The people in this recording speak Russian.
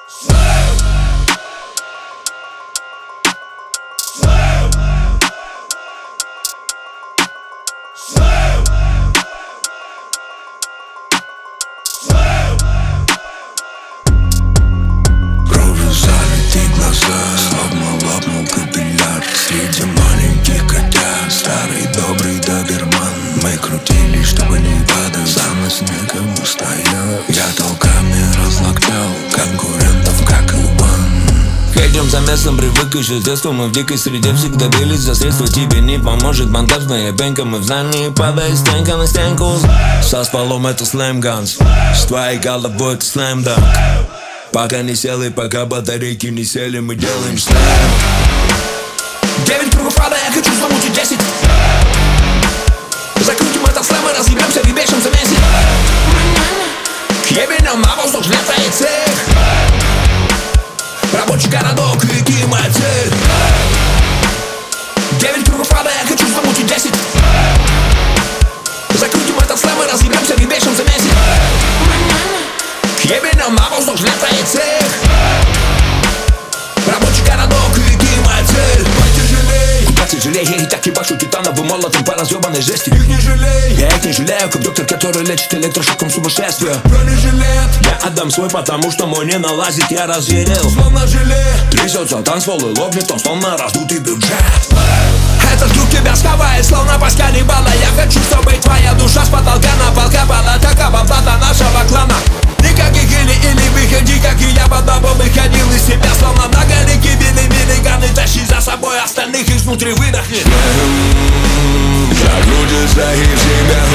Кровью залиты глаза, словно лопнул капилляр. Среди маленьких котят старый добрый доберман. Мы крутились, чтобы не падать, за нас некому стоять. Я толками разлоктал конкурентов, как Илбан. Идем за мясом, привык еще с детства. Мы в дикой среде всегда бились за средства. Тебе не поможет монтажная пенка. Мы в здании, падает стенка на стенку. Со стволом это слэм-ганс, с твоей головой это слэм-данк. Пока не сел и пока батарейки не сели, мы делаем слэм. 9 кругов ада, я хочу замутить 10. Закрутим этот слэм и разъебемся в ебейшемся месте. К ебеням на воздух взлетает цех. Рабочий городок и климатик. 9 кругов ада, я хочу замутить 10. Закрутим этот слэм и разъебемся в ебейшемся месте. К ебеням на воздух взлетает цех. Рабочий городок и климатик. Тяжелее, я и так ебашу титановым молотом по разъебанной жести. Их не жалей, я их не жалею, как доктор, который лечит электрошоком сумасшествия. Бронежилет я отдам свой, потому что мой не налазит, я разъярил. Словно желе трясется танцпол и лопнет он, словно раздутый бюджет. Этот звук тебя сковает, словно по сканибала. Я хочу, чтобы твоя душа с потолка на пол капала. Такова плата нашего клана. Никаких или выходи, как и я под бабом выходил из себя, словно многолики били ганы. Тащи за собой остальных, изнутри выдохни. Загрузится и в себя